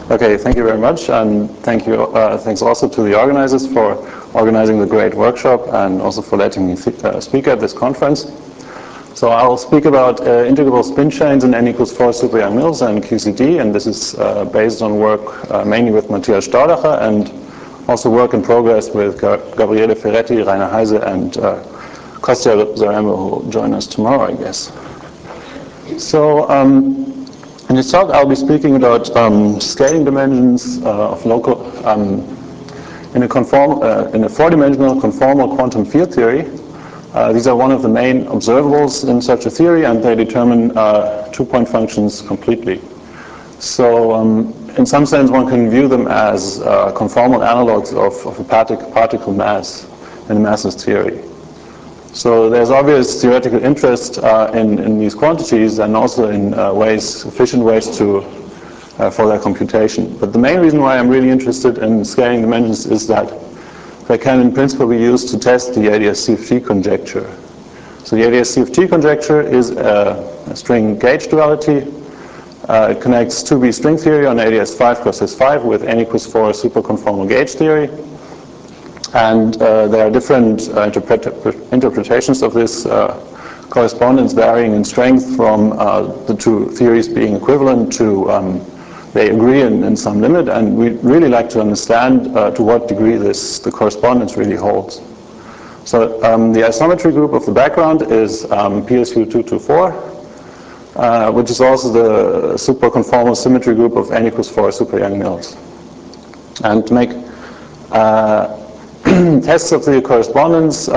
Okay, thank you very much, and thanks also to the organizers for organizing the great workshop and also for letting me speak at this conference. So I'll speak about integrable spin chains in N=4 super Young-Mills and QCD, and this is based on work mainly with Matthias Staudacher and also work in progress with Gabriele Ferretti, Rainer Heise, and Kostya Zaremba, who will join us tomorrow, I guess. So in this talk, I'll be speaking about scaling dimensions of local in a four-dimensional conformal quantum field theory. These are one of the main observables in such a theory, and they determine two-point functions completely. So in some sense, one can view them as conformal analogs of a particle mass in a massless theory. So there's obvious theoretical interest in these quantities and also in efficient ways for their computation. But the main reason why I'm really interested in scaling dimensions is that they can in principle be used to test the ADS-CFT conjecture. So the ADS-CFT conjecture is a string gauge duality. It connects 2B string theory on ADS5 cross S5 with N=4 superconformal gauge theory. And there are different interpretations of this correspondence varying in strength from the two theories being equivalent to they agree in some limit, and we'd really like to understand to what degree the correspondence really holds. So the isometry group of the background is PSU224, which is also the superconformal symmetry group of N=4 super Young-Mills. And to make tests of the correspondence,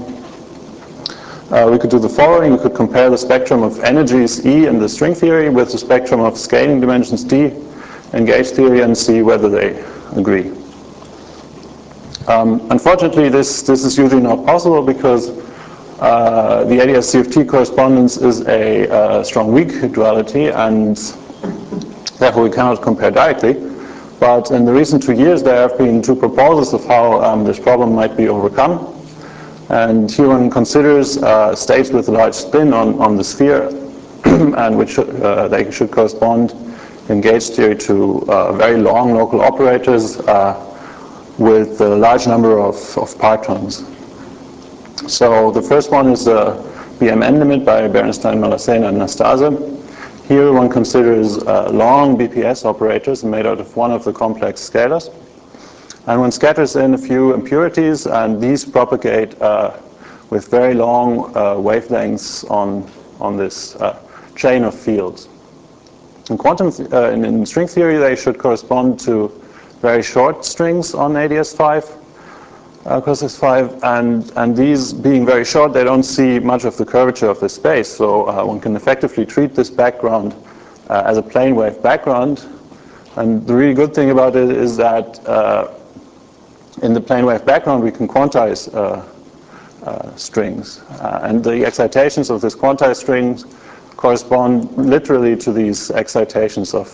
we could do the following. We could compare the spectrum of energies E in the string theory with the spectrum of scaling dimensions D in gauge theory and see whether they agree. Unfortunately, this is usually not possible because the ADS-CFT correspondence is a strong-weak duality, and therefore we cannot compare directly. But in the recent 2 years, there have been two proposals of how this problem might be overcome. And here one considers states with a large spin on the sphere, and which they should correspond in gauge theory to very long local operators with a large number of partons. So the first one is the BMN limit by Bernstein, Malassena, and Nastase. Here one considers long BPS operators made out of one of the complex scalars. And one scatters in a few impurities, and these propagate with very long wavelengths on this chain of fields. In in string theory, they should correspond to very short strings on ADS5. Cross S5, and these being very short, they don't see much of the curvature of the space, so one can effectively treat this background as a plane wave background. And the really good thing about it is that in the plane wave background we can quantize strings, and the excitations of this quantized strings correspond literally to these excitations of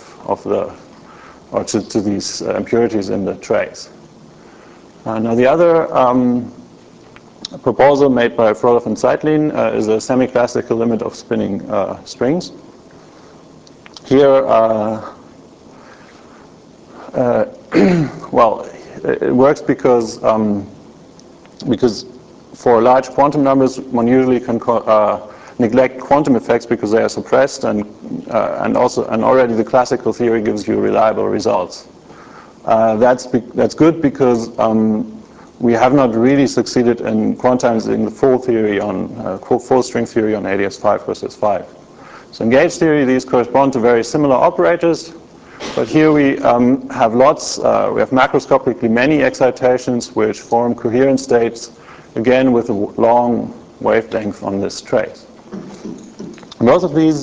these impurities in the trace. Now the other proposal made by Frolov and Zeitlin is a semi-classical limit of spinning strings. Here, well, it works because for large quantum numbers, one usually can neglect quantum effects because they are suppressed, and already the classical theory gives you reliable results. That's good because we have not really succeeded in quantizing the full theory full string theory on ADS5 cross S5. So in gauge theory, these correspond to very similar operators, but here we have we have macroscopically many excitations which form coherent states, again with a long wavelength on this trace. Both of these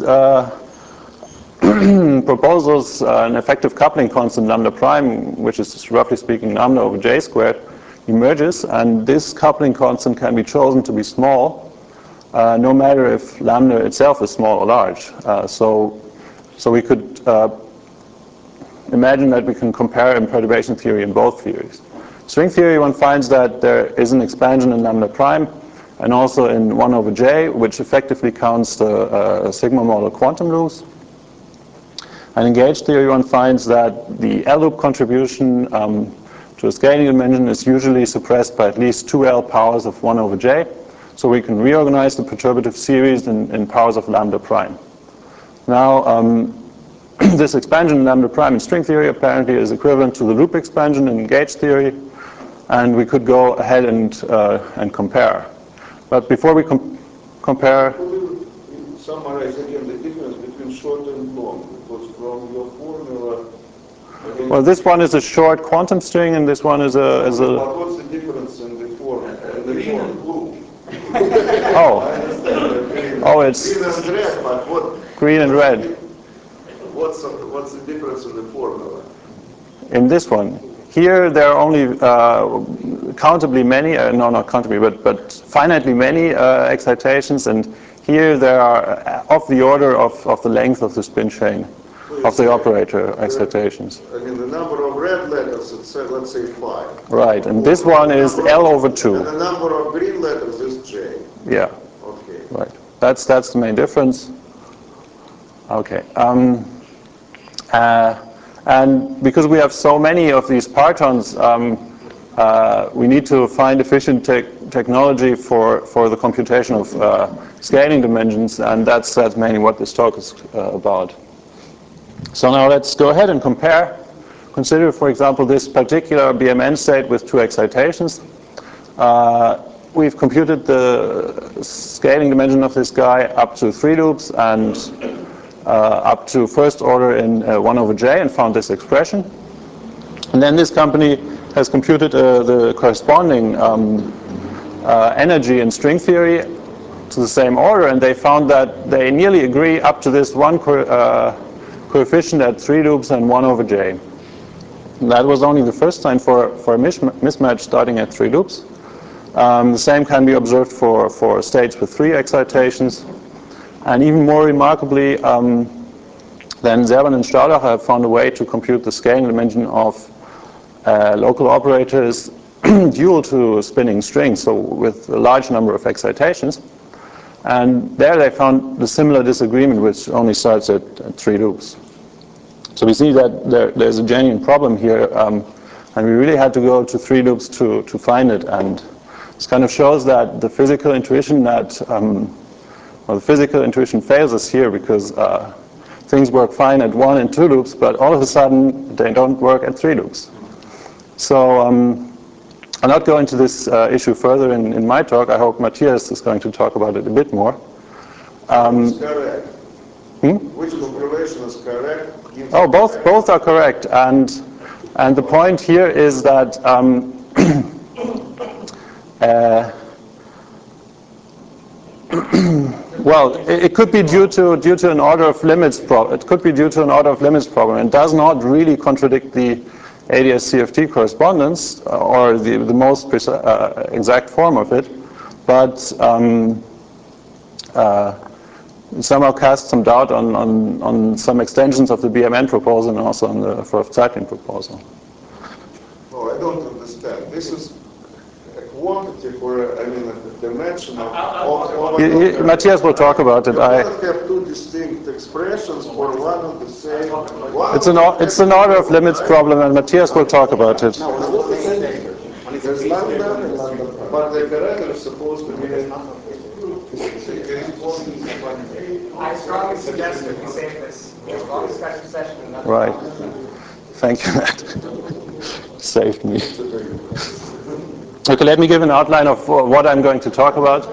proposals, an effective coupling constant lambda prime, which is roughly speaking lambda over j squared, emerges, and this coupling constant can be chosen to be small, no matter if lambda itself is small or large. So we could imagine that we can compare imperturbation theory in both theories. String theory, one finds that there is an expansion in lambda prime, and also in 1 over j, which effectively counts the sigma model quantum loops. And in gauge theory, one finds that the L-loop contribution to a scaling dimension is usually suppressed by at least 2L powers of 1 over j. So we can reorganize the perturbative series in powers of lambda prime. Now, this expansion in lambda prime in string theory apparently is equivalent to the loop expansion in gauge theory, and we could go ahead and compare. But before we compare, summarize again the difference between short and long, because from your formula. Well, this one is a short quantum string, and this one is a. But what's the difference in the formula? Green and blue. Oh. I understand that. Oh, it's green and red, but what? Green and red. What's the difference in the formula? In this one, here there are only countably many, no, not countably, but finitely many excitations, and here there are of the order of the length of the spin chain of the operator excitations. I mean, the number of red letters, let's say 5. Right, and this one is L over 2. And the number of green letters is J. Yeah. Okay. Right. That's the main difference. Okay. And because we have so many of these partons, we need to find efficient technology for the computation of scaling dimensions, and that's mainly what this talk is about. So now let's go ahead and compare. Consider, for example, this particular BMN state with 2 excitations. We've computed the scaling dimension of this guy up to 3 loops and up to first order in 1 over j and found this expression. And then this company has computed the corresponding energy in string theory to the same order, and they found that they nearly agree up to this one coefficient at 3 loops and 1 over j. And that was only the first time for a mismatch starting at 3 loops. The same can be observed for states with 3 excitations. And even more remarkably, then Serban and Staudacher have found a way to compute the scaling dimension of local operators dual to spinning strings, so with a large number of excitations. And there they found the similar disagreement, which only starts at 3 loops. So we see that there's a genuine problem here, and we really had to go to 3 loops to find it. And this kind of shows that the physical intuition the physical intuition fails us here, because things work fine at 1 and 2 loops, but all of a sudden they don't work at 3 loops. So I'll not go into this issue further in my talk. I hope Matthias is going to talk about it a bit more. It's correct. Which compilation is correct? Oh, both are correct, and the point here is that well, it could be due to an order of limits problem. It could be due to an order of limits problem. It does not really contradict the ADS-CFT correspondence or the most exact form of it, but somehow casts some doubt on some extensions of the BMN proposal and also on the Forth-Zeitlin proposal. No, I don't understand. This is a quantity for, I mean, a dimension of Matthias will talk about it. You cannot have 2 distinct expressions for one and the same. It's an order of limits problem, and Matthias will talk about it. There's lambda and lambda prime, but the operator is supposed to be. I strongly suggest that we save this long discussion session. Right. Thank you, Matt. Saved me. Okay, let me give an outline of what I'm going to talk about.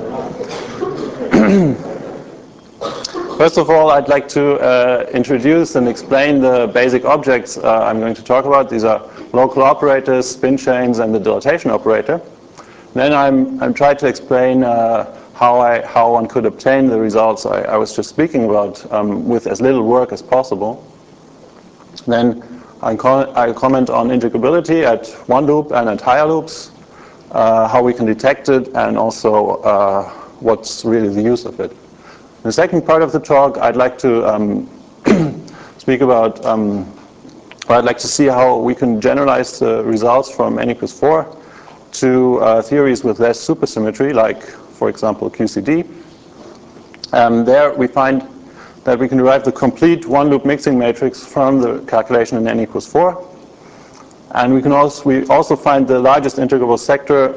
First of all, I'd like to introduce and explain the basic objects I'm going to talk about. These are local operators, spin chains, and the dilatation operator. Then I'm trying to explain how one could obtain the results I was just speaking about with as little work as possible. Then I'll comment on integrability at 1 loop and at higher loops, how we can detect it, and also what's really the use of it. In the second part of the talk, I'd like to speak about, I'd like to see how we can generalize the results from n equals 4 to theories with less supersymmetry, like, for example, QCD. There we find that we can derive the complete one-loop mixing matrix from the calculation in n equals 4. And we also find the largest integrable sector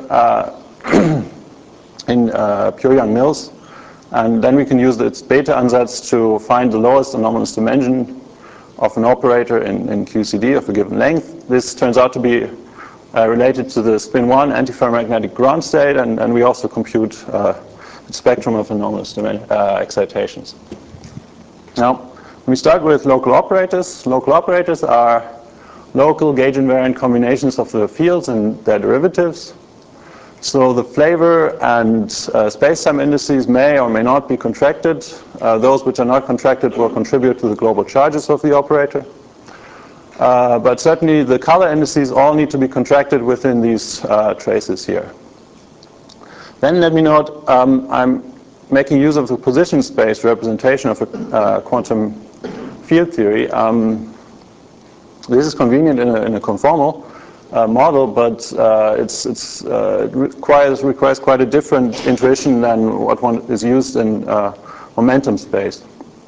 in pure Yang-Mills. And then we can use its beta ansatz to find the lowest anomalous dimension of an operator in QCD of a given length. This turns out to be related to the spin 1 antiferromagnetic ground state, and we also compute the spectrum of anomalous excitations. Now, when we start with local operators are local gauge invariant combinations of the fields and their derivatives. So the flavor and space-time indices may or may not be contracted. Those which are not contracted will contribute to the global charges of the operator. But certainly the color indices all need to be contracted within these traces here. Then let me note, I'm making use of the position space representation of a quantum field theory. This is convenient in a conformal model, but it requires quite a different intuition than what one is used in momentum space.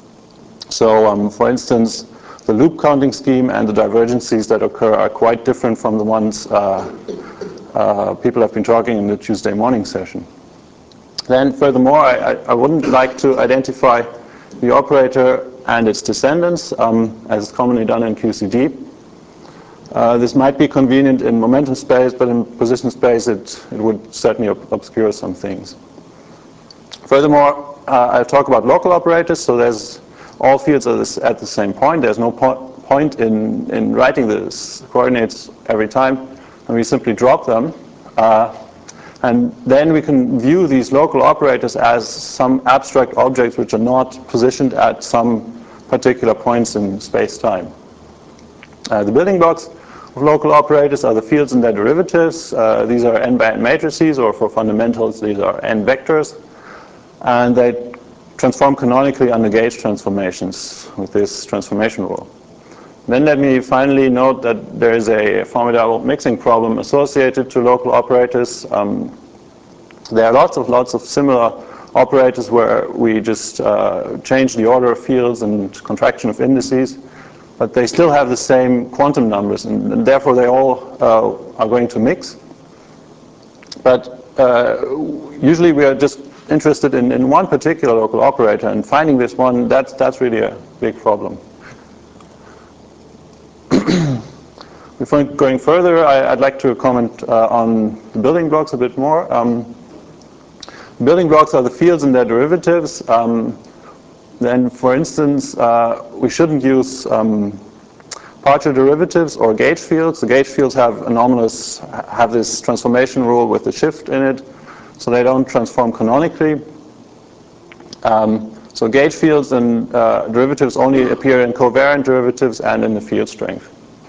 So, for instance, the loop counting scheme and the divergences that occur are quite different from the ones people have been talking in the Tuesday morning session. Then, furthermore, I wouldn't like to identify the operator and its descendants, as is commonly done in QCD. This might be convenient in momentum space, but in position space it would certainly obscure some things. Furthermore, I'll talk about local operators, so there's all fields at the same point. There's no point in writing the coordinates every time, and we simply drop them. And then we can view these local operators as some abstract objects which are not positioned at some particular points in space-time. The building blocks of local operators are the fields and their derivatives. These are n by n matrices, or for fundamentals, these are n vectors. And they transform canonically under gauge transformations with this transformation rule. Then let me finally note that there is a formidable mixing problem associated to local operators. There are lots of similar operators where we just change the order of fields and contraction of indices, but they still have the same quantum numbers, and therefore they all are going to mix. But usually we are just interested in one particular local operator, and finding this one, that's really a big problem. Before going further, I'd like to comment on the building blocks a bit more. Building blocks are the fields and their derivatives. Then, for instance, we shouldn't use partial derivatives or gauge fields. The gauge fields have this transformation rule with the shift in it, so they don't transform canonically. So gauge fields and derivatives only appear in covariant derivatives and in the field strength.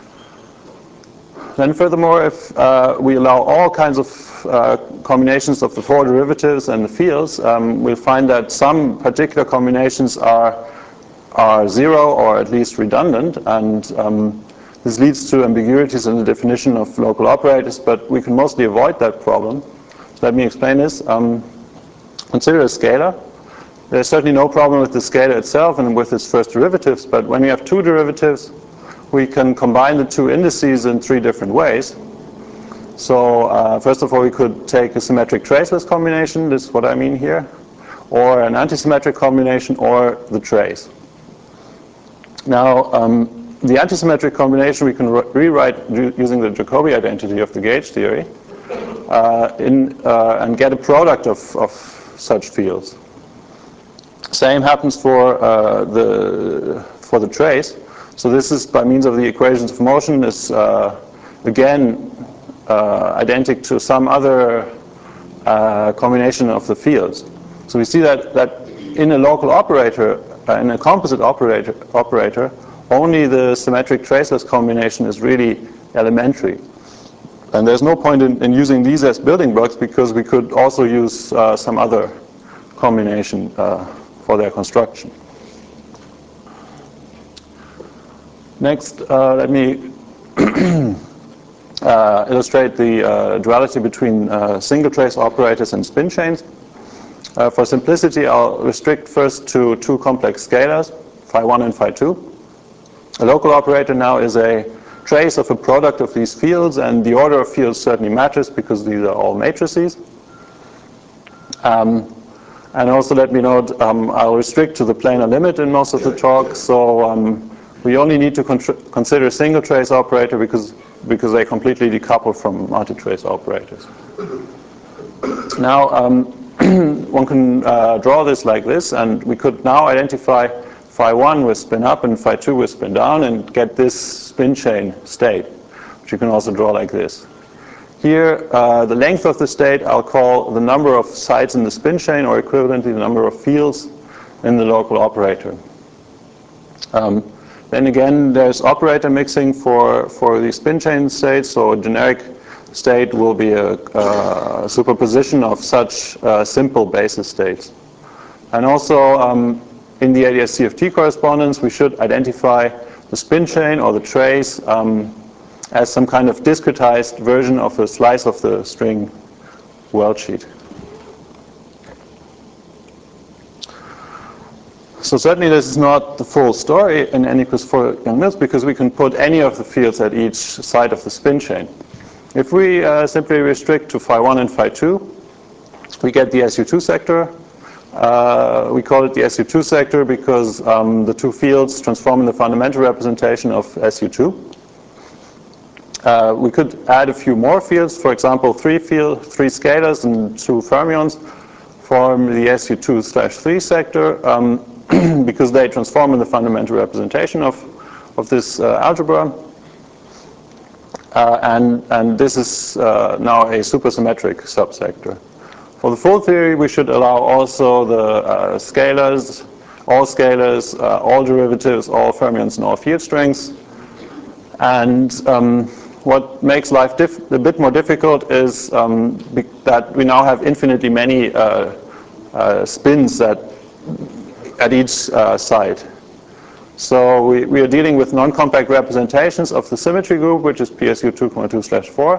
Then furthermore, if we allow all kinds of combinations of the four derivatives and the fields, we'll find that some particular combinations are zero or at least redundant, and this leads to ambiguities in the definition of local operators, but we can mostly avoid that problem. So let me explain this. Consider a scalar. There's certainly no problem with the scalar itself and with its first derivatives, but when we have two derivatives, we can combine the two indices in three different ways. So first of all, we could take a symmetric traceless combination, this is what I mean here, or an antisymmetric combination, or the trace. Now, the antisymmetric combination we can rewrite using the Jacobi identity of the gauge theory and get a product of such fields. Same happens for the trace. So this is by means of the equations of motion is again identical to some other combination of the fields. So we see that in a local operator, in a composite operator, only the symmetric traceless combination is really elementary. And there's no point in using these as building blocks, because we could also use some other combination for their construction. Next, let me illustrate the duality between single trace operators and spin chains. For simplicity, I'll restrict first to two complex scalars. phi1 and phi2. A local operator now is a trace of a product of these fields, and the order of fields certainly matters because these are all matrices. And also let me note, I'll restrict to the planar limit in most of the talk, so we only need to consider single trace operator because they completely decouple from multi-trace operators. Now, one can draw this like this, and we could now identify phi1 with spin up and phi2 with spin down and get this spin chain state, which you can also draw like this. Here, the length of the state I'll call the number of sites in the spin chain, or equivalently the number of fields in the local operator. Then again, there's operator mixing for the spin chain states, so a generic state will be a superposition of such simple basis states. And also, in the ADS-CFT correspondence, we should identify the spin chain or the trace as some kind of discretized version of a slice of the string world sheet. So certainly this is not the full story in n equals 4 Young-Mills, because we can put any of the fields at each side of the spin chain. If we simply restrict to phi1 and phi2, we get the SU2 sector. We call it the SU2 sector because the two fields transform in the fundamental representation of SU2. We could add a few more fields, for example, three scalars and 2 fermions form the SU2/3 sector because they transform in the fundamental representation of this algebra. And this is now a supersymmetric subsector. For the full theory, we should allow also the scalars, all derivatives, all fermions, and all field strings. And what makes life a bit more difficult is that we now have infinitely many spins at each side. So we are dealing with non-compact representations of the symmetry group, which is PSU 2.2/4.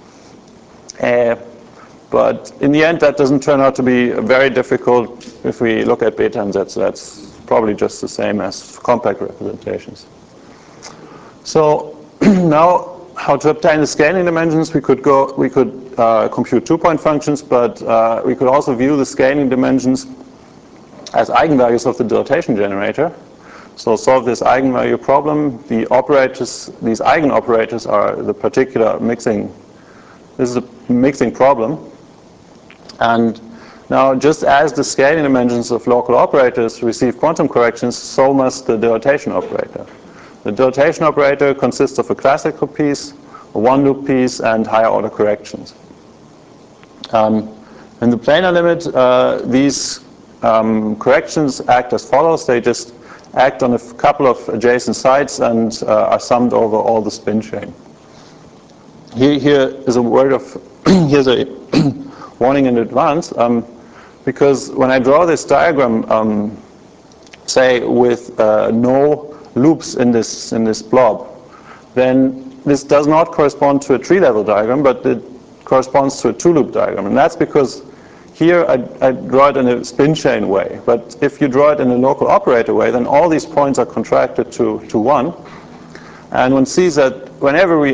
But in the end, that doesn't turn out to be very difficult if we look at beta and z. So that's probably just the same as compact representations. So now, how to obtain the scaling dimensions? We could compute 2-point functions, but we could also view the scaling dimensions as eigenvalues of the dilatation generator. So solve this eigenvalue problem. These eigenoperators are the particular mixing. This is a mixing problem. And now, just as the scaling dimensions of local operators receive quantum corrections, so must the dilatation operator. The dilatation operator consists of a classical piece, a one-loop piece, and higher order corrections. In the planar limit, these corrections act as follows. They just act on a couple of adjacent sites and are summed over all the spin chain. Here is a word of here's a warning in advance, because when I draw this diagram, say with no loops in this blob, then this does not correspond to a tree-level diagram, but it corresponds to a two-loop diagram, and that's because here I draw it in a spin chain way. But if you draw it in a local operator way, then all these points are contracted to 1, and one sees that whenever we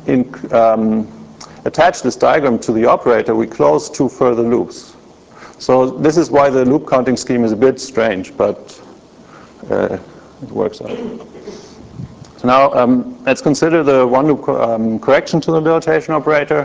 attach this diagram to the operator, we close 2 further loops. So this is why the loop counting scheme is a bit strange, but it works out. So now let's consider the one-loop correction to the dilatation operator.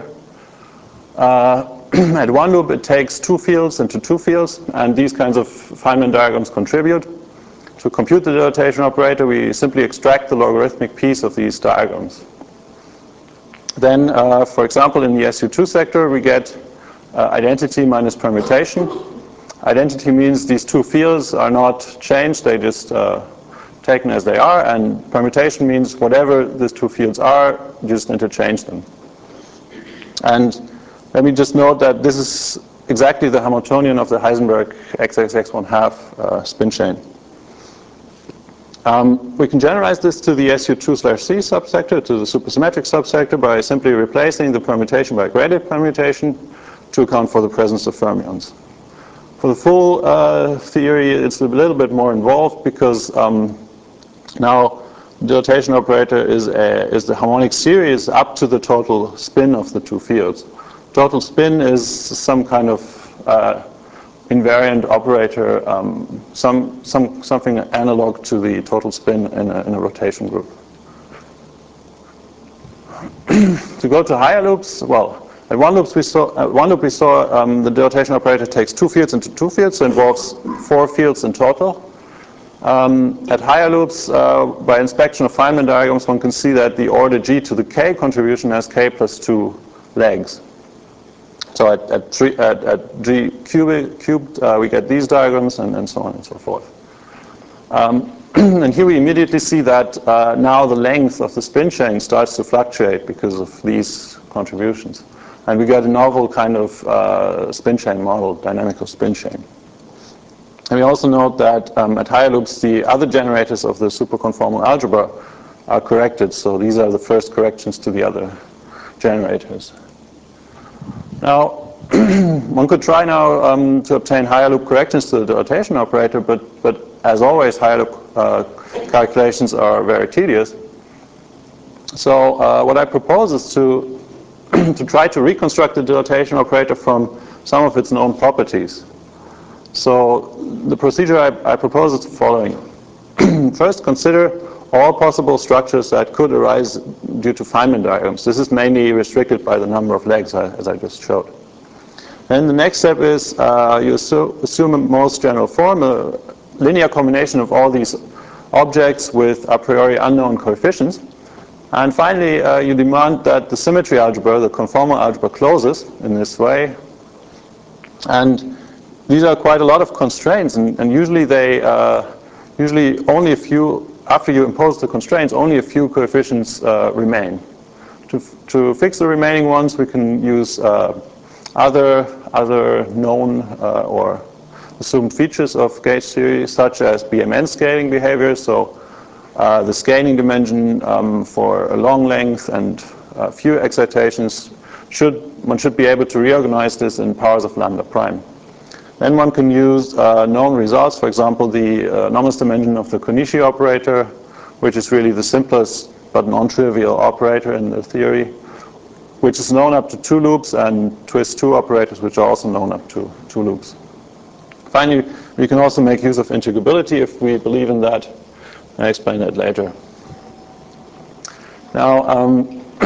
At one loop, it takes 2 fields into 2 fields, and these kinds of Feynman diagrams contribute. To compute the dilatation operator, we simply extract the logarithmic piece of these diagrams. Then, for example, in the SU2 sector, we get identity minus permutation. Identity means these 2 fields are not changed, they just taken as they are, and permutation means whatever these 2 fields are, just interchange them. And let me just note that this is exactly the Hamiltonian of the Heisenberg XXX1/2 spin chain. We can generalize this to the SU2/C subsector, to the supersymmetric subsector, by simply replacing the permutation by graded permutation to account for the presence of fermions. For the full theory, it's a little bit more involved because now the dilatation operator is the harmonic series up to the total spin of the two fields. Total spin is some kind of invariant operator, something analog to the total spin in a rotation group. To go to higher loops, well, at one loop we saw the dilatation operator takes two fields into two fields, so involves 4 fields in total. At higher loops, by inspection of Feynman diagrams, one can see that the order g to the k contribution has k plus 2 legs. So at g cubed, we get these diagrams, and so on and so forth. And here we immediately see that now the length of the spin chain starts to fluctuate because of these contributions. And we get a novel kind of spin chain model, dynamical spin chain. And we also note that at higher loops, the other generators of the superconformal algebra are corrected. So these are the first corrections to the other generators. Now, one could try now to obtain higher loop corrections to the dilatation operator, but as always, higher loop calculations are very tedious. So what I propose is to try to reconstruct the dilatation operator from some of its known properties. So the procedure I propose is the following. First, consider all possible structures that could arise due to Feynman diagrams. This is mainly restricted by the number of legs, as I just showed. Then the next step is you assume a most general form, a linear combination of all these objects with a priori unknown coefficients. And finally, you demand that the symmetry algebra, the conformal algebra, closes in this way. And these are quite a lot of constraints, and usually only a few, after you impose the constraints, only a few coefficients remain. To fix the remaining ones, we can use other known or assumed features of gauge theory, such as BMN scaling behavior. So the scaling dimension for a long length and few excitations, one should be able to reorganize this in powers of lambda prime. Then one can use known results, for example, the anomalous dimension of the Konishi operator, which is really the simplest but non-trivial operator in the theory, which is known up to 2 loops, and twist 2 operators, which are also known up to 2 loops. Finally, we can also make use of integrability if we believe in that. I'll explain that later. Now,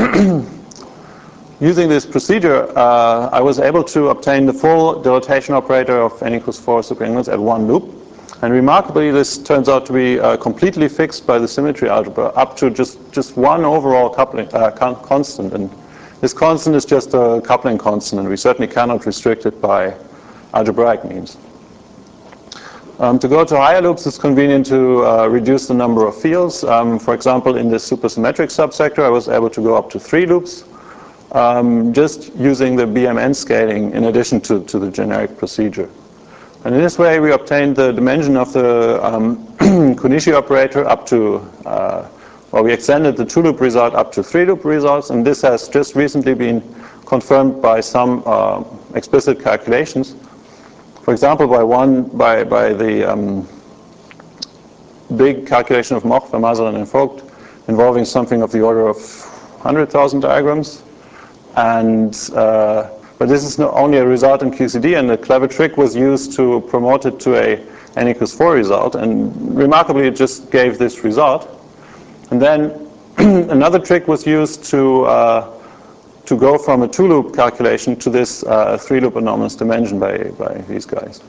using this procedure, I was able to obtain the full dilatation operator of n equals 4 superangles at 1 loop. And remarkably, this turns out to be completely fixed by the symmetry algebra up to just one overall coupling constant. And this constant is just a coupling constant, and we certainly cannot restrict it by algebraic means. To go to higher loops, it's convenient to reduce the number of fields. For example, in this supersymmetric subsector, I was able to go up to 3 loops, just using the BMN scaling in addition to the generic procedure. And in this way, we obtained the dimension of the Konishi operator up to, well, we extended the 2-loop result up to 3-loop results, and this has just recently been confirmed by some explicit calculations. For example, by the big calculation of Moch, Vermaselen, and Vogt, involving something of the order of 100,000 diagrams. And but this is not only a result in QCD, and a clever trick was used to promote it to a n equals 4 result, and remarkably it just gave this result. And then another trick was used to go from a 2-loop calculation to this 3-loop anomalous dimension by these guys.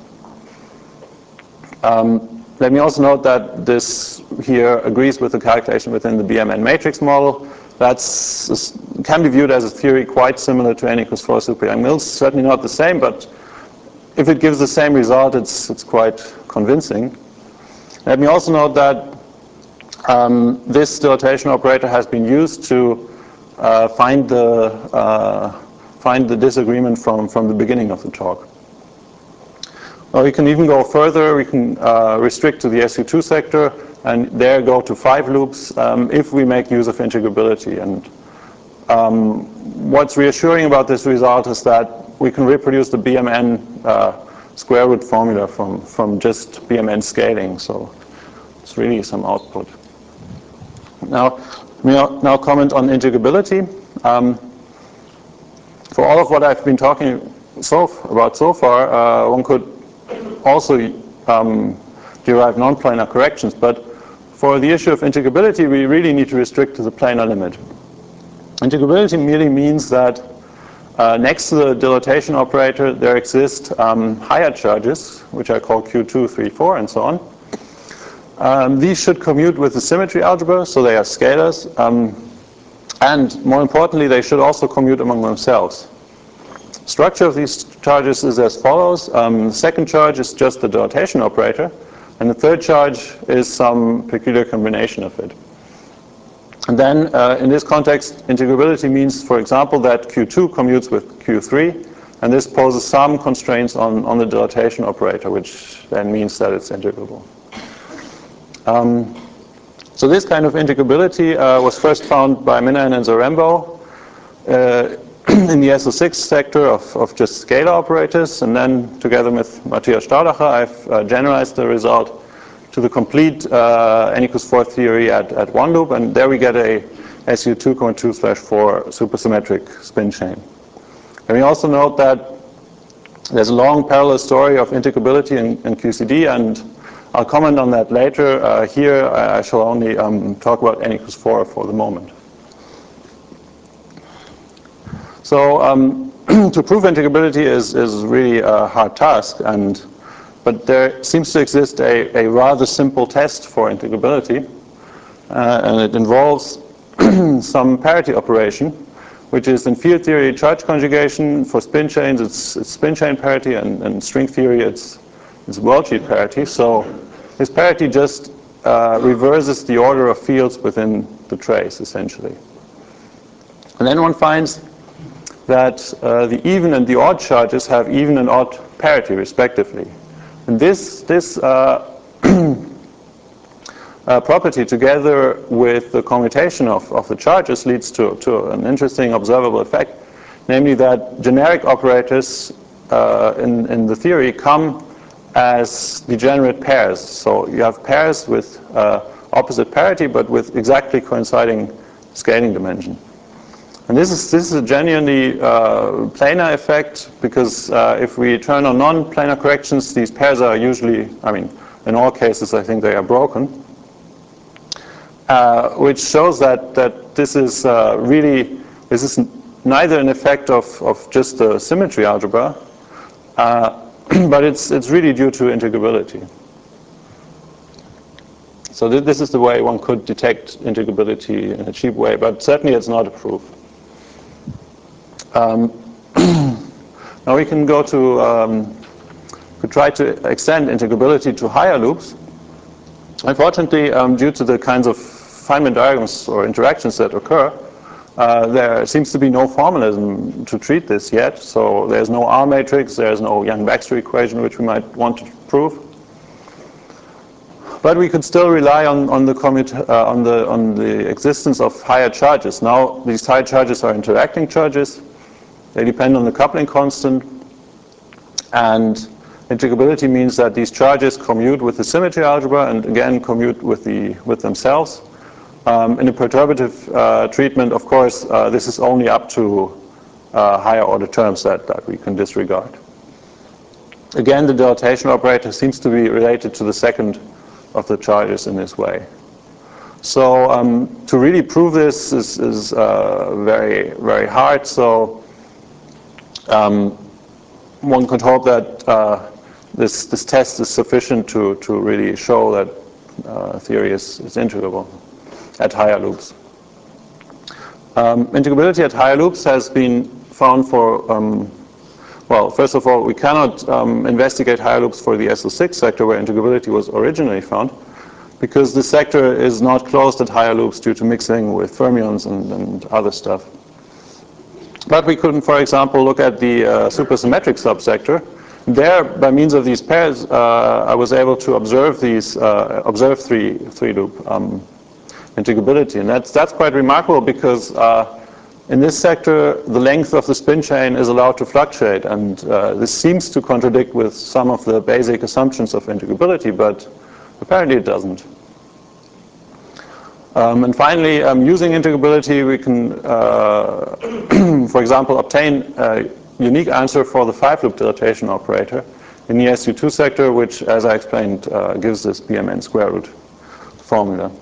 Let me also note that this here agrees with the calculation within the BMN matrix model. Can be viewed as a theory quite similar to n equals 4 super-Yang-Mills. Certainly not the same, but if it gives the same result, it's quite convincing. Let me also note that this dilatation operator has been used to find the disagreement from the beginning of the talk. Well, we can even go further. We can restrict to the SU2 sector, and there go to 5 loops if we make use of integrability. And what's reassuring about this result is that we can reproduce the BMN square root formula from just BMN scaling. So it's really some output. Now, let me comment on integrability. For all of what I've been talking about so far, one could also derive non-planar corrections, but for the issue of integrability, we really need to restrict to the planar limit. Integrability merely means that next to the dilatation operator, there exist higher charges, which I call Q2, 3, 4, and so on. These should commute with the symmetry algebra, so they are scalars. And more importantly, they should also commute among themselves. Structure of these charges is as follows. The second charge is just the dilatation operator, and the third charge is some peculiar combination of it. And then in this context, integrability means, for example, that Q2 commutes with Q3, and this poses some constraints on the dilatation operator, which then means that it's integrable. So this kind of integrability was first found by Minahan and Zarembo in the SO6 sector of just scalar operators, and then together with Matthias Staudacher, I've generalized the result to the complete n equals 4 theory at one loop, and there we get a SU 2.2/4 supersymmetric spin chain. And we also note that there's a long parallel story of integrability in QCD, and I'll comment on that later. Here I shall only talk about n equals 4 for the moment. So to prove integrability is really a hard task, but there seems to exist a rather simple test for integrability, and it involves some parity operation, which is in field theory charge conjugation. For spin chains, it's spin chain parity, and in string theory, it's worldsheet parity. So this parity just reverses the order of fields within the trace, essentially. And then one finds that the even and the odd charges have even and odd parity, respectively. And this property, together with the commutation of the charges, leads to an interesting observable effect, namely that generic operators in the theory come as degenerate pairs. So you have pairs with opposite parity, but with exactly coinciding scaling dimension. And this is a genuinely planar effect, because if we turn on non-planar corrections, these pairs are usually, in all cases, I think they are broken, which shows that this is neither an effect of just the symmetry algebra, but it's really due to integrability. So this is the way one could detect integrability in a cheap way, but certainly it's not a proof. Now we can go to could try to extend integrability to higher loops. Unfortunately, due to the kinds of Feynman diagrams or interactions that occur, there seems to be no formalism to treat this yet. So there's no R matrix, there's no Yang-Baxter equation, which we might want to prove. But we could still rely on the existence of higher charges. Now these higher charges are interacting charges. They depend on the coupling constant, and integrability means that these charges commute with the symmetry algebra and again commute with themselves. In a perturbative treatment, of course, this is only up to higher order terms that we can disregard. Again, the dilatation operator seems to be related to the second of the charges in this way. So to really prove this is very, very hard. So one could hope that this test is sufficient to really show that theory is integrable at higher loops. Integrability at higher loops has been found for, well, first of all, we cannot investigate higher loops for the SO6 sector where integrability was originally found, because the sector is not closed at higher loops due to mixing with fermions and other stuff. But we couldn't, for example, look at the supersymmetric subsector. There, by means of these pairs, I was able to observe these three loop integrability, and that's quite remarkable, because in this sector, the length of the spin chain is allowed to fluctuate, and this seems to contradict with some of the basic assumptions of integrability, but apparently it doesn't. And finally, using integrability, we can, for example, obtain a unique answer for the 5-loop dilatation operator in the SU2 sector, which, as I explained, gives this BMN square root formula.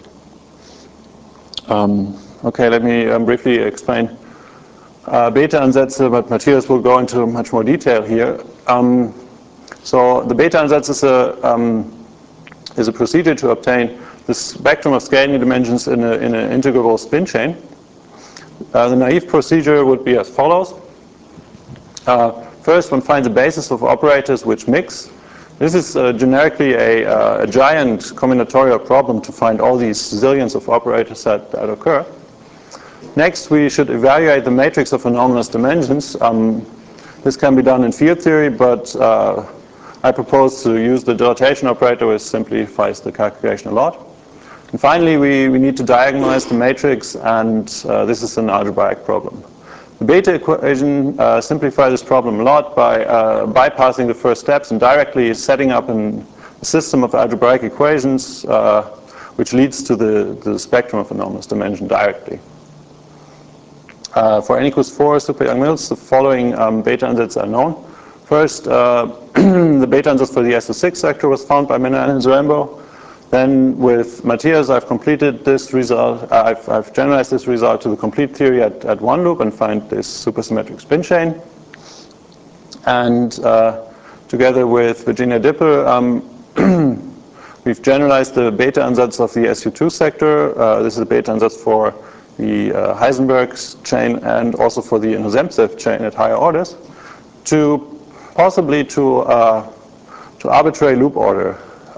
Okay, let me briefly explain Beta-Ansätze, but Matthias will go into much more detail here. So the Beta-Ansatz is a procedure to obtain the spectrum of scaling dimensions in an integrable spin chain. The naive procedure would be as follows. First, one finds a basis of operators which mix. This is generically a giant combinatorial problem to find all these zillions of operators that occur. Next, we should evaluate the matrix of anomalous dimensions. This can be done in field theory, but I propose to use the dilatation operator, which simplifies the calculation a lot. And finally, we need to diagonalize the matrix, and this is an algebraic problem. The beta equation simplifies this problem a lot by bypassing the first steps and directly setting up a system of algebraic equations which leads to the spectrum of anomalous dimension directly. For n equals 4 super Young-Mills, the following Beta-Ansätze are known. First, the Beta-Ansatz for the SO6 sector was found by Menahan and Zarembo. Then with Matthias, I've completed this result. I've generalized this result to the complete theory at one loop and find this supersymmetric spin chain. And together with Virginia Dipper, we've generalized the Beta-Ansatz of the SU2 sector. This is a Beta-Ansatz for the Heisenberg's chain and also for the Inozemtsev chain at higher orders to possibly to arbitrary loop order.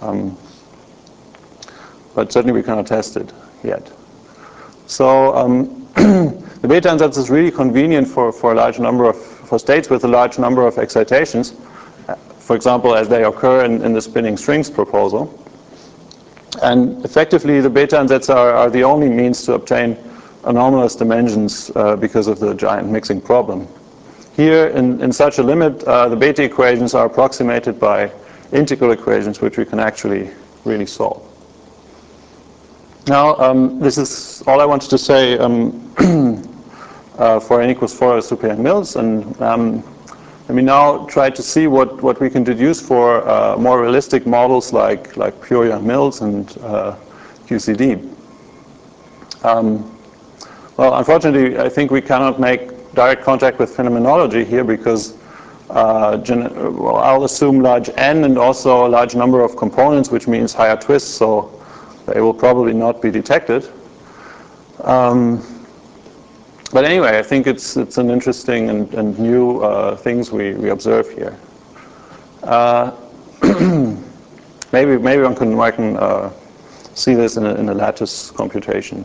But certainly we cannot test it yet. So the Beta-Ansatz is really convenient for a large number of states with a large number of excitations, for example, as they occur in the spinning strings proposal. And effectively, the Beta-Ansätze are the only means to obtain anomalous dimensions because of the giant mixing problem. Here, in such a limit, the beta equations are approximated by integral equations, which we can actually really solve. Now, this is all I wanted to say for n equals 4 super Young-Mills, and let me now try to see what we can deduce for more realistic models like pure Young-Mills and QCD. Well, unfortunately, I think we cannot make direct contact with phenomenology here because well, I'll assume large n and also a large number of components, which means higher twists, so they will probably not be detected. But anyway, I think it's an interesting and new things we observe here. Maybe one can see this in a lattice computation.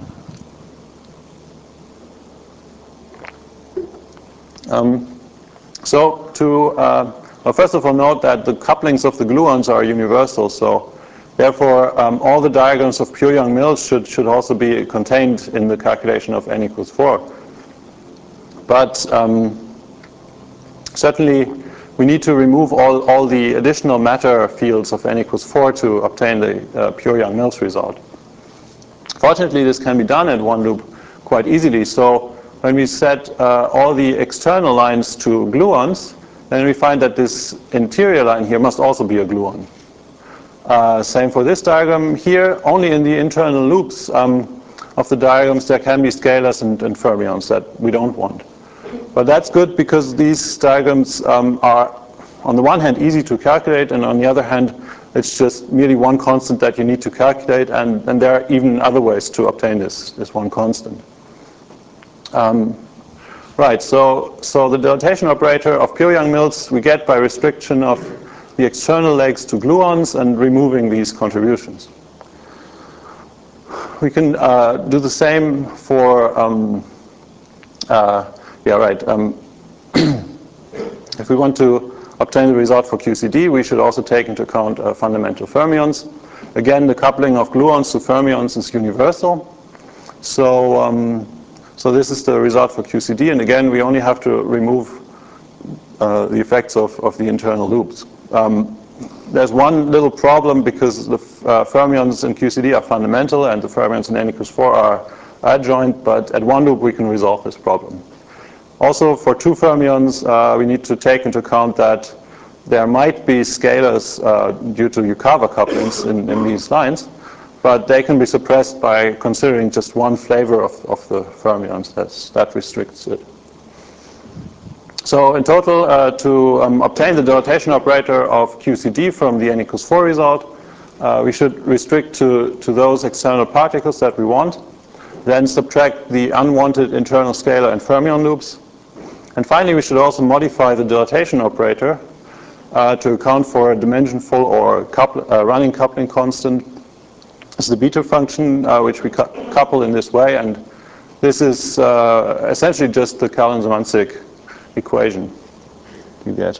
So well, first of all, note that the couplings of the gluons are universal. So therefore, all the diagrams of pure Young-Mills should also be contained in the calculation of n equals 4. But certainly, we need to remove all the additional matter fields of n equals 4 to obtain the pure Young-Mills result. Fortunately, this can be done at one loop quite easily. So when we set all the external lines to gluons, then we find that this interior line here must also be a gluon. Same for this diagram here. Only in the internal loops of the diagrams there can be scalars and fermions that we don't want. But that's good because these diagrams are, on the one hand, easy to calculate, and on the other hand, it's just merely one constant that you need to calculate, and there are even other ways to obtain this one constant. Right, so the dilatation operator of pure Young-Mills we get by restriction of the external legs to gluons and removing these contributions. We can do the same for, if we want to obtain the result for QCD, we should also take into account fundamental fermions. Again, the coupling of gluons to fermions is universal. So So this is the result for QCD, and again, we only have to remove the effects of the internal loops. There's one little problem because the fermions in QCD are fundamental and the fermions in NeCus4 are adjoint, but at one loop we can resolve this problem. Also, for two fermions, we need to take into account that there might be scalars due to Yukawa couplings in these lines, but they can be suppressed by considering just one flavor of the fermions. That restricts it. So in total, to obtain the dilatation operator of QCD from the NeCus4 result, we should restrict to those external particles that we want, then subtract the unwanted internal scalar and fermion loops, and finally we should also modify the dilatation operator to account for a dimensionful or running coupling constant. This is the beta function which we couple in this way, and this is essentially just the Kalin-Zemansik equation you get.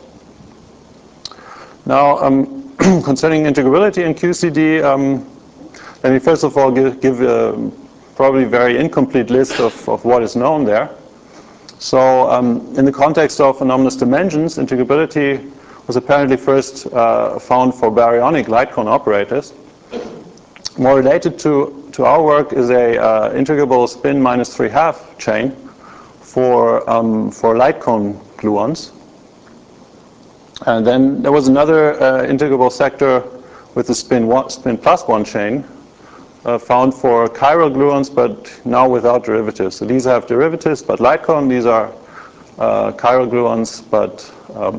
Now, concerning integrability in QCD, let me first of all give a probably very incomplete list of what is known there. So, in the context of anomalous dimensions, integrability was apparently first found for baryonic light cone operators. More related to our work is a integrable spin -3½ chain for light cone gluons. And then there was another integrable sector with the spin +1 chain found for chiral gluons, but now without derivatives. So these have derivatives, but light cone, these are chiral gluons, but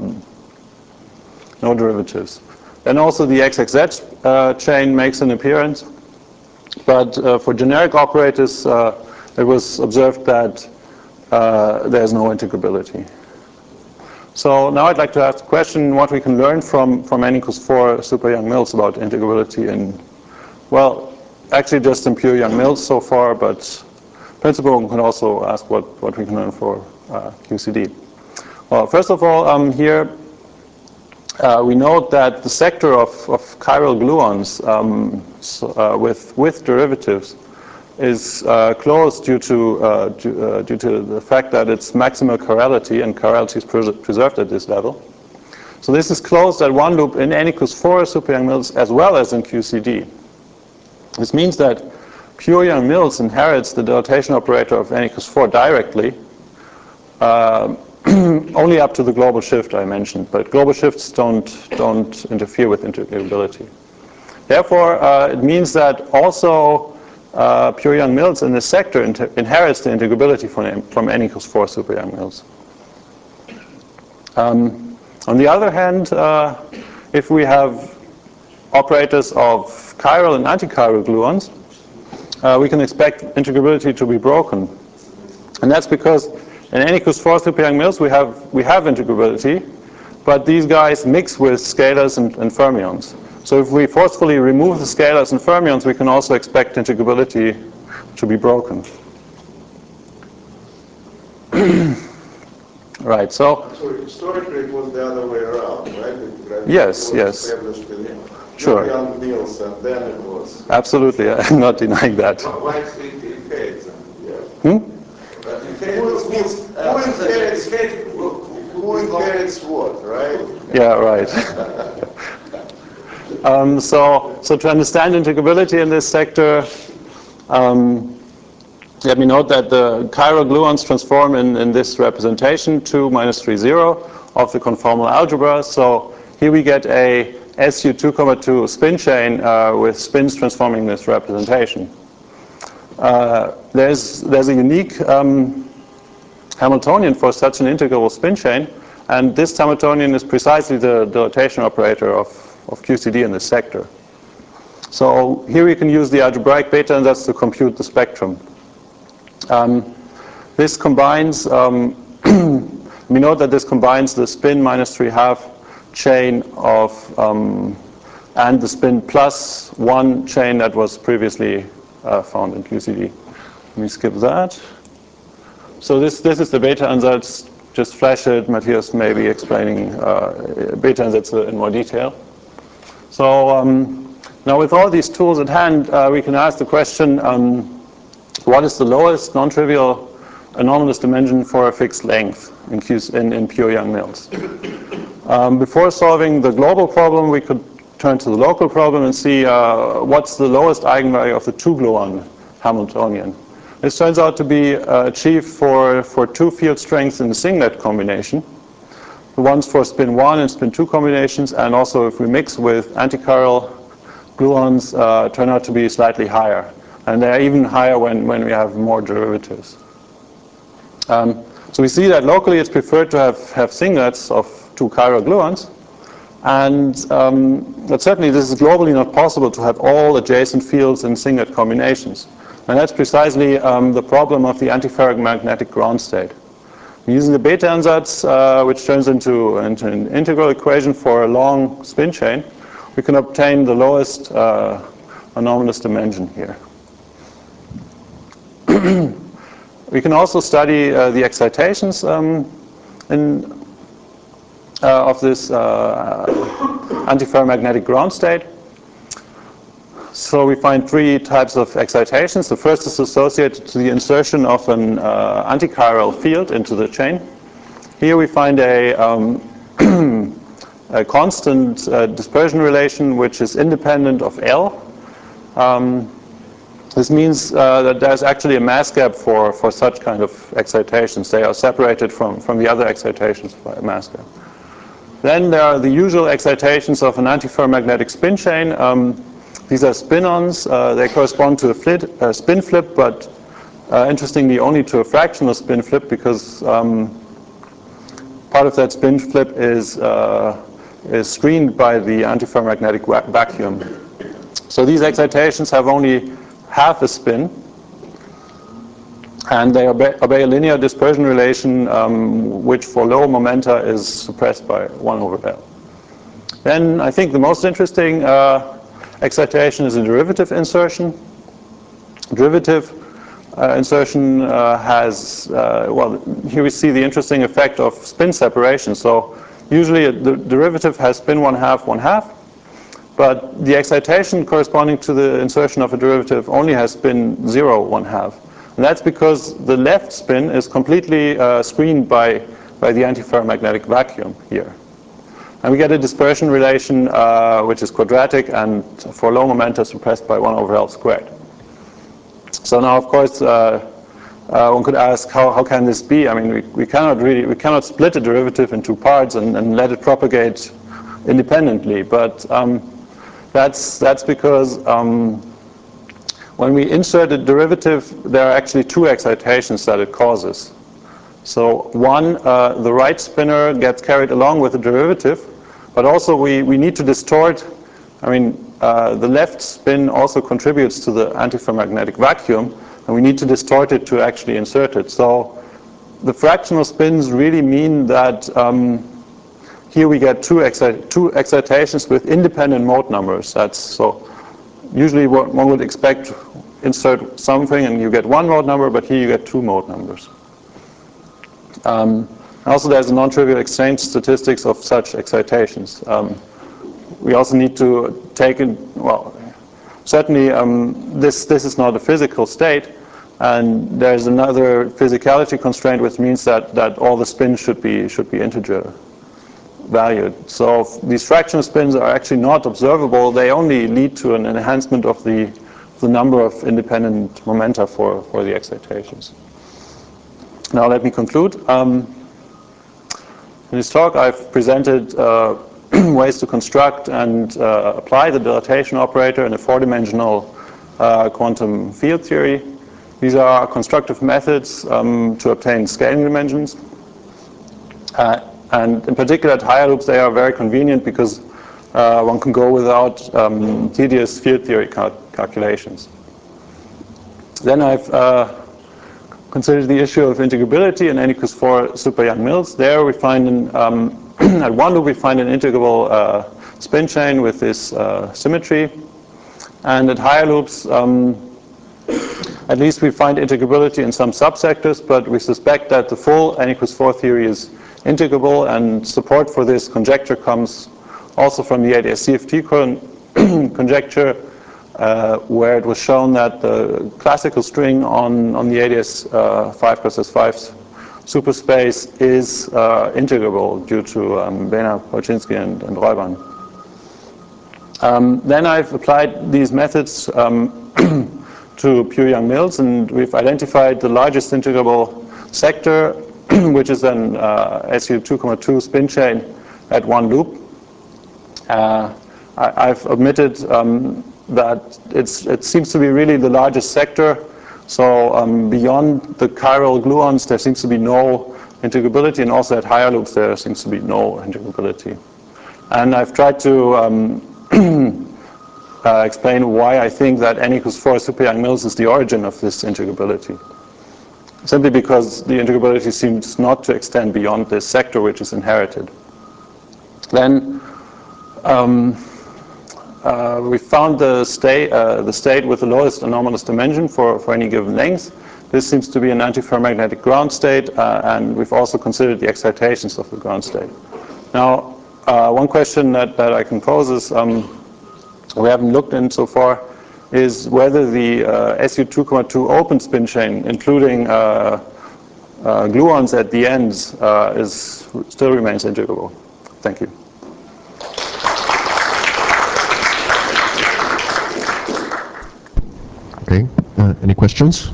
no derivatives. Then also the XXZ chain makes an appearance, but for generic operators, it was observed that there's no integrability. So now I'd like to ask the question what we can learn from NeCus4 super Young-Mills about integrability in, well, actually just in pure Young-Mills so far, but in principle we can also ask what we can learn for QCD. Well, first of all, here we note that the sector of chiral gluons with derivatives is closed due to the fact that it's maximal chirality, and chirality is preserved at this level. So this is closed at one loop in NeCus4 super Young-Mills as well as in QCD. This means that pure Young-Mills inherits the dilatation operator of NeCus4 directly, only up to the global shift I mentioned, but global shifts don't interfere with integrability. Therefore, it means that also pure Young-Mills in this sector inherits the integrability from NeCus4 super Young-Mills. On the other hand, if we have operators of chiral and antichiral gluons, we can expect integrability to be broken. And that's because in NeCus4 super Young-Mills we have integrability, but these guys mix with scalars and fermions. So if we forcefully remove the scalars and fermions, we can also expect integrability to be broken. Right, so historically it was the other way around, right? Yes. Established in Sure. Young-Mills, and then it was. Absolutely, I'm not denying that. Why it inherits? Who inherits what, right? Yeah, right. So to understand integrability in this sector, let me note that the chiral gluons transform in this representation to -3,0 of the conformal algebra. So here we get a SU2,2 spin chain with spins transforming this representation. There's a unique Hamiltonian for such an integrable spin chain, and this Hamiltonian is precisely the dilatation operator of QCD in this sector. So here we can use the algebraic beta ansatz to compute the spectrum. This combines, we know that this combines the spin -3½ chain of, and the spin +1 chain that was previously found in QCD. Let me skip that. So this is the beta ansatz. Just flash it. Matthias may be explaining beta ansatz in more detail. So now with all these tools at hand, we can ask the question, what is the lowest non-trivial anomalous dimension for a fixed length in pure Young-Mills. Before solving the global problem, we could turn to the local problem and see what's the lowest eigenvalue of the 2-gluon Hamiltonian. This turns out to be achieved for 2 field strengths in the singlet combination. The ones for spin 1 and spin 2 combinations, and also if we mix with antichiral gluons, turn out to be slightly higher. And they're even higher when we have more derivatives. So we see that locally it's preferred to have singlets of 2 chiral gluons. And but certainly this is globally not possible to have all adjacent fields in singlet combinations. And that's precisely the problem of the antiferromagnetic ground state. Using the beta ansatz, which turns into an integral equation for a long spin chain, we can obtain the lowest anomalous dimension here. We can also study the excitations of this antiferromagnetic ground state. So we find 3 types of excitations. The first is associated to the insertion of an antichiral field into the chain. Here we find a constant dispersion relation which is independent of L. This means that there's actually a mass gap for such kind of excitations. They are separated from the other excitations by a mass gap. Then there are the usual excitations of an antiferromagnetic spin chain. These are spin-ons. They correspond to a spin flip, but interestingly only to a fractional spin flip, because part of that spin flip is screened by the antiferromagnetic vacuum. So these excitations have only half a spin, and they obey a linear dispersion relation, which for low momenta is suppressed by 1 over L. Then I think the most interesting excitation is a derivative insertion. Derivative insertion has, well, here we see the interesting effect of spin separation. So usually the derivative has spin 1/2, 1/2, but the excitation corresponding to the insertion of a derivative only has spin 0, 1/2. And that's because the left spin is completely screened by the antiferromagnetic vacuum here. And we get a dispersion relation which is quadratic and for low momenta suppressed by 1 over L squared. So now, of course, one could ask, how can this be? I mean, we cannot split a derivative in 2 parts and let it propagate independently. But that's because when we insert a derivative, there are actually 2 excitations that it causes. So one, the right spinner gets carried along with the derivative, but also we need to distort. I mean, the left spin also contributes to the antiferromagnetic vacuum, and we need to distort it to actually insert it. So the fractional spins really mean that here we get 2 excitations with independent mode numbers. That's so usually what one would expect: insert something and you get 1 mode number, but here you get 2 mode numbers. Also, there's a non-trivial exchange statistics of such excitations. We also need to take in, well, certainly this is not a physical state, and there's another physicality constraint, which means that all the spins should be integer valued. So these fractional spins are actually not observable. They only lead to an enhancement of the number of independent momenta for the excitations. Now let me conclude. In this talk, I've presented ways to construct and apply the dilatation operator in a 4-dimensional quantum field theory. These are constructive methods to obtain scaling dimensions. And in particular, at higher loops, they are very convenient because one can go without tedious field theory calculations. Then I've considered the issue of integrability in n equals 4 super Young-Mills. There we find at 1 loop we find an integrable spin chain with this symmetry, and at higher loops at least we find integrability in some subsectors, but we suspect that the full n equals 4 theory is integrable, and support for this conjecture comes also from the ADS-CFT conjecture, where it was shown that the classical string on the ADS 5x5 superspace is integrable due to Behner, Polchinski, and Reuban. Then I've applied these methods to pure Young-Mills, and we've identified the largest integrable sector, which is an SU 2,2 spin chain at one loop. I've omitted that it seems to be really the largest sector. So beyond the chiral gluons, there seems to be no integrability, and also at higher loops, there seems to be no integrability. And I've tried to explain why I think that n equals 4 super Young-Mills is the origin of this integrability. Simply because the integrability seems not to extend beyond this sector, which is inherited. Then we found the state with the lowest anomalous dimension for any given length. This seems to be an antiferromagnetic ground state, and we've also considered the excitations of the ground state. Now, one question that I can pose is, we haven't looked in so far, is whether the SU 2,2 open spin chain, including gluons at the ends, still remains integrable. Thank you. Okay, any questions?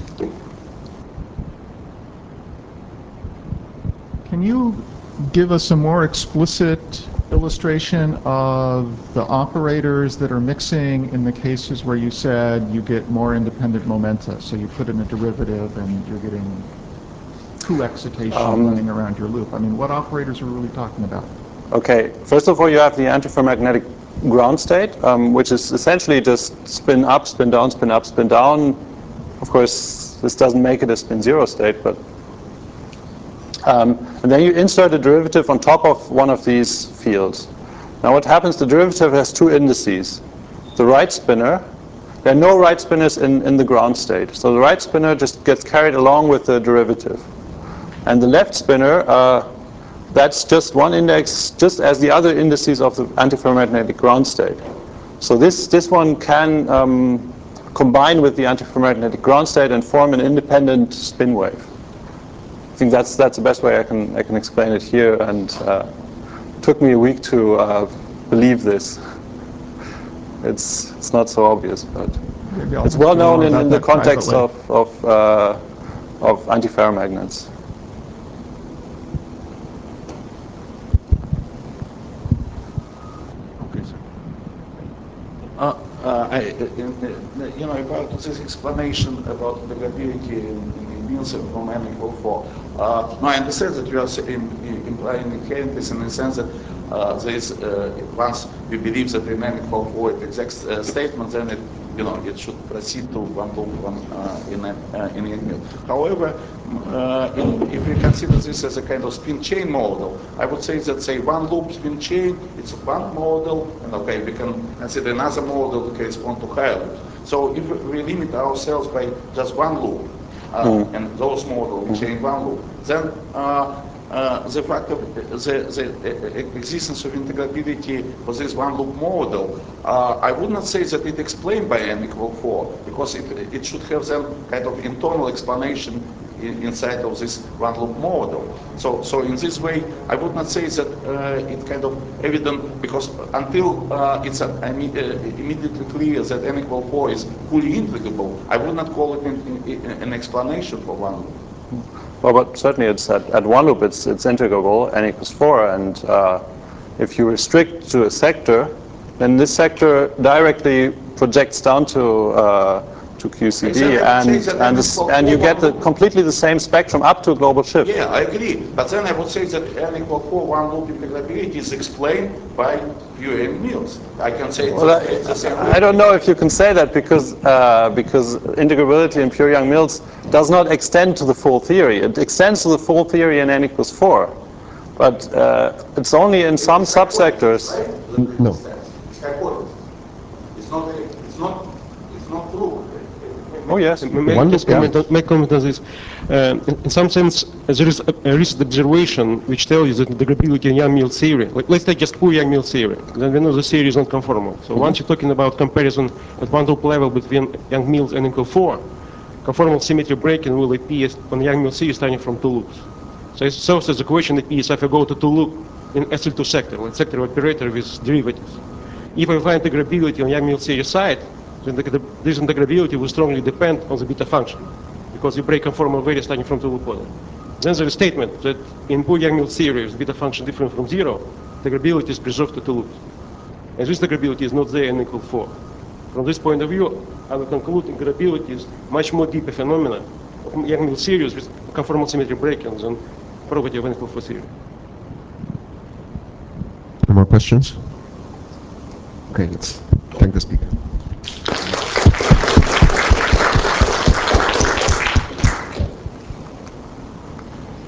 Can you give us a more explicit illustration of the operators that are mixing in the cases where you said you get more independent momenta? So you put in a derivative and you're getting co-excitation running around your loop. I mean, what operators are we really talking about? Okay, first of all, you have the antiferromagnetic ground state, which is essentially just spin up, spin down, spin up, spin down. Of course, this doesn't make it a spin zero state, but and then you insert a derivative on top of one of these fields. Now what happens, the derivative has two indices. The right spinner, there are no right spinners in the ground state. So the right spinner just gets carried along with the derivative. And the left spinner, that's just one index, just as the other indices of the antiferromagnetic ground state. So this one can combine with the antiferromagnetic ground state and form an independent spin wave. I think that's the best way I can explain it here, and it took me a week to believe this. It's not so obvious, but it's well known in the context of antiferromagnets. About this explanation about integrability in Mills from n equal 4. Now I understand that you are implying inheritance in the sense that there is once we believe that in n equal 4 it exact statement, then it should proceed to one loop in Young-Mills. However, if we consider this as a kind of spin chain model, I would say that, say, one loop spin chain, it's one model, and okay, we can consider another model to correspond to higher loops. So if we limit ourselves by just one loop, and those models we chain one loop, then the fact of the existence of integrability for this one loop model, I would not say that it explained by n equal 4, because it should have some kind of internal explanation inside of this one loop model. So in this way, I would not say that it's kind of evident, because until it's immediately clear that n equal 4 is fully integrable, I would not call it an explanation for one loop. Well, but certainly it's at one loop it's integrable, n equals 4, and if you restrict to a sector, then this sector directly projects down to QCD, and you get completely the same spectrum up to a global shift. Yeah, I agree. But then I would say that n equal 4 one loop integrability is explained by pure Young-Mills. I can say it's the same. I don't know if you can say that, because integrability in pure Young-Mills does not extend to the full theory. It extends to the full theory in n equals 4, but it's only in some subsectors. No. It's hypothesis. It's not true. Oh, yes. One Just comment on, make comment on this. In some sense, there is a recent observation which tells you that the integrability in Young-Mills theory, like, let's take just pure Young-Mills theory, then we know the theory is not conformal. So once you're talking about comparison at one-top level between Young-Mills and N-equal 4, conformal symmetry breaking will appear on Young-Mills theory starting from two loops. So it's also the question appears if I go to two loop in SL2 sector, like sector operator with derivatives. If I find integrability on Young-Mills theory side, then this integrability will strongly depend on the beta function, because you break conformal value starting from two loop model. Then there is a statement that in pure Young-Mills theory, with beta function different from 0, integrability is preserved to two loops. And this integrability is not there in N-equal 4. From this point of view, I will conclude integrability is much more deeper phenomena of Young-Mills series with conformal symmetry breaking than property of N-equal 4 theory. Any more questions? Okay, let's thank the speaker.